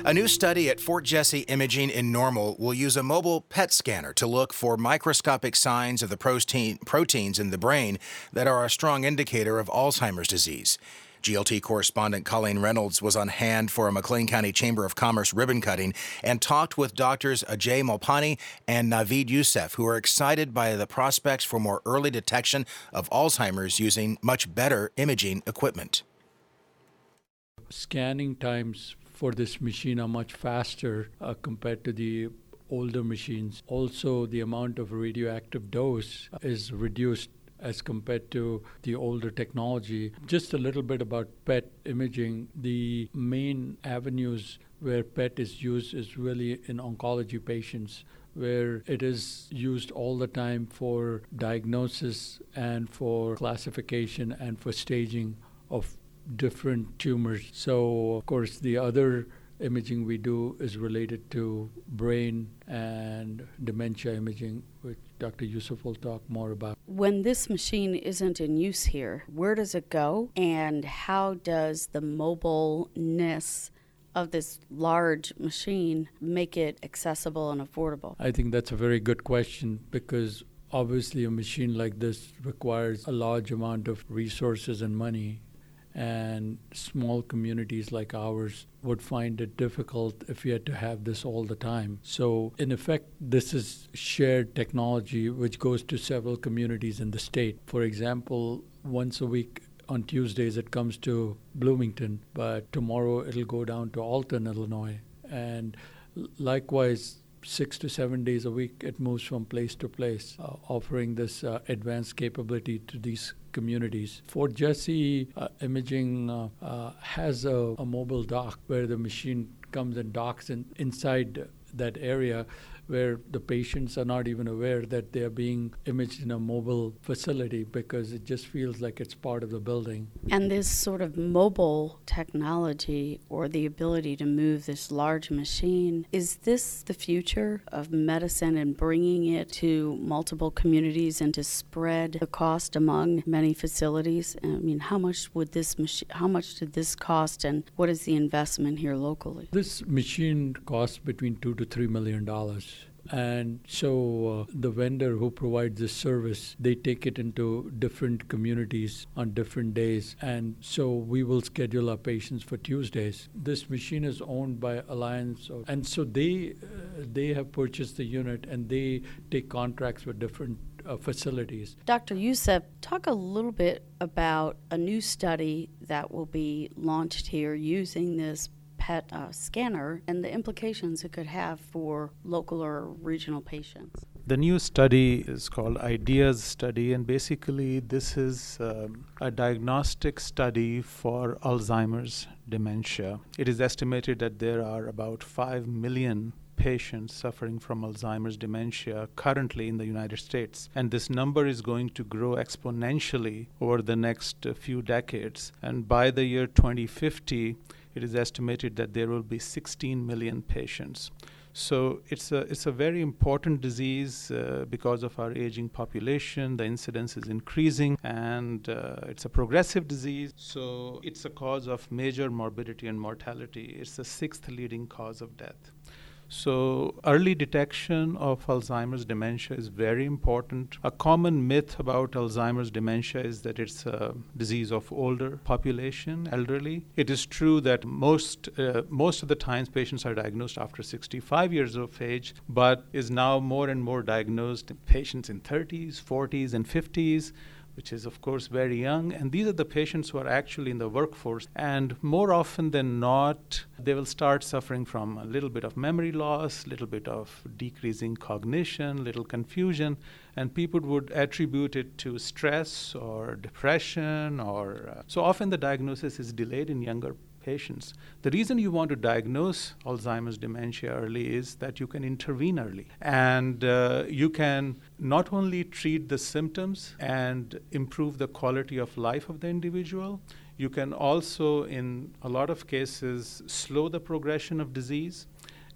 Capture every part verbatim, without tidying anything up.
A new study at Fort Jesse Imaging in Normal will use a mobile P E T scanner to look for microscopic signs of the protein, proteins in the brain that are a strong indicator of Alzheimer's disease. G L T correspondent Colleen Reynolds was on hand for a McLean County Chamber of Commerce ribbon cutting and talked with doctors Ajay Malpani and Naveed Youssef, who are excited by the prospects for more early detection of Alzheimer's using much better imaging equipment. Scanning times for this machine are much faster uh, compared to the older machines. Also, the amount of radioactive dose is reduced as compared to the older technology. Just a little bit about P E T imaging. The main avenues where P E T is used is really in oncology patients, where it is used all the time for diagnosis and for classification and for staging of different tumors. So, of course, the other imaging we do is related to brain and dementia imaging, which Doctor Youssef will talk more about. When this machine isn't in use here, where does it go? And how does the mobileness of this large machine make it accessible and affordable? I think that's a very good question, because obviously a machine like this requires a large amount of resources and money. And small communities like ours would find it difficult if we had to have this all the time. So, in effect, this is shared technology which goes to several communities in the state. For example, once a week on Tuesdays it comes to Bloomington, but tomorrow it'll go down to Alton, Illinois. And likewise, six to seven days a week, it moves from place to place, uh, offering this uh, advanced capability to these communities. Fort Jesse uh, Imaging uh, uh, has a, a mobile dock where the machine comes and docks in, inside that area, where the patients are not even aware that they are being imaged in a mobile facility, because it just feels like it's part of the building. And this sort of mobile technology, or the ability to move this large machine, is this the future of medicine and bringing it to multiple communities and to spread the cost among many facilities? I mean, how much would this machine, how much did this cost, and what is the investment here locally? This machine costs between two to three million dollars. And so uh, the vendor who provides this service, they take it into different communities on different days. And so we will schedule our patients for Tuesdays. This machine is owned by Alliance. Of, and so they, uh, they have purchased the unit, and they take contracts with different uh, facilities. Doctor Youssef, talk a little bit about a new study that will be launched here using this P E T uh, scanner and the implications it could have for local or regional patients. The new study is called IDEAS study, and basically this is um, a diagnostic study for Alzheimer's dementia. It is estimated that there are about five million patients suffering from Alzheimer's dementia currently in the United States. And this number is going to grow exponentially over the next uh, few decades. And by the year twenty fifty, it is estimated that there will be sixteen million patients. So it's a it's a very important disease uh, because of our aging population. The incidence is increasing, and uh, it's a progressive disease. So it's a cause of major morbidity and mortality. It's the sixth leading cause of death. So early detection of Alzheimer's dementia is very important. A common myth about Alzheimer's dementia is that it's a disease of older population, elderly. It is true that most uh, most of the times patients are diagnosed after sixty-five years of age, but is now more and more diagnosed in patients in thirties, forties, and fifties, which is, of course, very young. And these are the patients who are actually in the workforce. And more often than not, they will start suffering from a little bit of memory loss, a little bit of decreasing cognition, little confusion. And people would attribute it to stress or depression. or uh, So often the diagnosis is delayed in younger patients. The reason you want to diagnose Alzheimer's dementia early is that you can intervene early. And uh, you can not only treat the symptoms and improve the quality of life of the individual, you can also, in a lot of cases, slow the progression of disease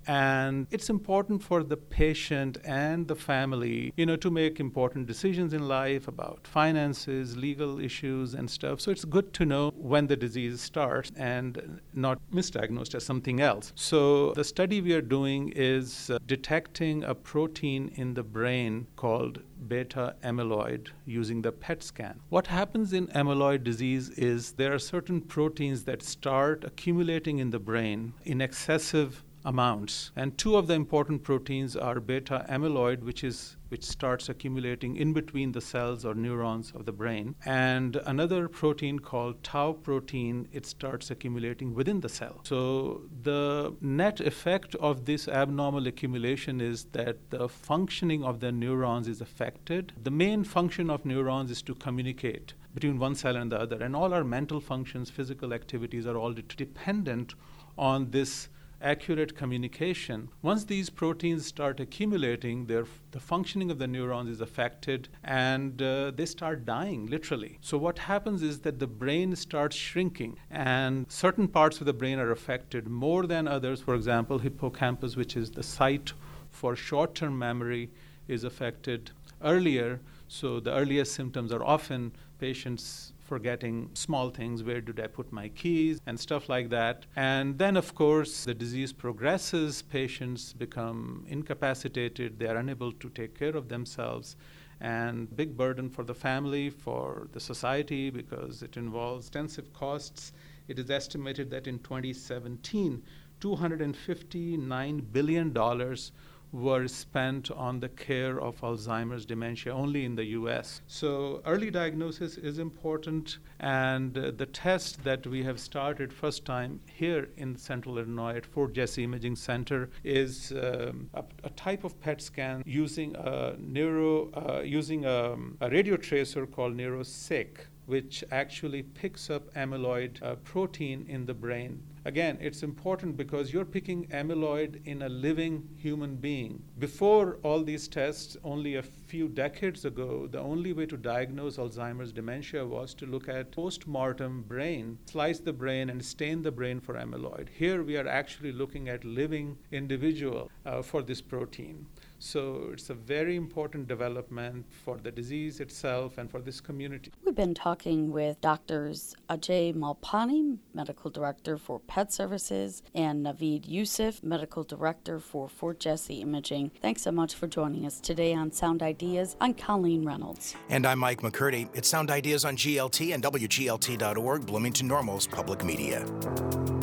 And it's important for the patient and the family, you know, to make important decisions in life about finances, legal issues and stuff. So it's good to know when the disease starts and not misdiagnosed as something else. So the study we are doing is uh, detecting a protein in the brain called beta amyloid using the P E T scan. What happens in amyloid disease is there are certain proteins that start accumulating in the brain in excessive amounts. And two of the important proteins are beta amyloid, which is which starts accumulating in between the cells or neurons of the brain, and another protein called tau protein, it starts accumulating within the cell. So the net effect of this abnormal accumulation is that the functioning of the neurons is affected. The main function of neurons is to communicate between one cell and the other, and all our mental functions, physical activities are all dependent on this accurate communication. Once these proteins start accumulating, the functioning of the neurons is affected, and uh, they start dying, literally. So what happens is that the brain starts shrinking, and certain parts of the brain are affected more than others. For example, hippocampus, which is the site for short-term memory, is affected earlier. So the earliest symptoms are often patients forgetting small things, where did I put my keys, and stuff like that. And then, of course, the disease progresses, patients become incapacitated, they are unable to take care of themselves, and big burden for the family, for the society, because it involves extensive costs. It is estimated that in twenty seventeen, two hundred fifty-nine billion dollars were spent on the care of Alzheimer's dementia only in the U S. So early diagnosis is important, and uh, the test that we have started first time here in Central Illinois at Fort Jesse Imaging Center is um, a, a type of P E T scan using a neuro uh, using a, a radio tracer called NeuroSeq, which actually picks up amyloid uh, protein in the brain. Again, it's important because you're picking amyloid in a living human being. Before all these tests, only a few decades ago, the only way to diagnose Alzheimer's dementia was to look at post-mortem brain, slice the brain and stain the brain for amyloid. Here we are actually looking at living individual uh, for this protein. So it's a very important development for the disease itself and for this community. We've been talking with Doctors Ajay Malpani, Medical Director for P E T Services, and Naveed Yusuf, Medical Director for Fort Jesse Imaging. Thanks so much for joining us today on Sound Ideas. I'm Colleen Reynolds. And I'm Mike McCurdy. It's Sound Ideas on G L T and W G L T dot org, Bloomington Normal's public media.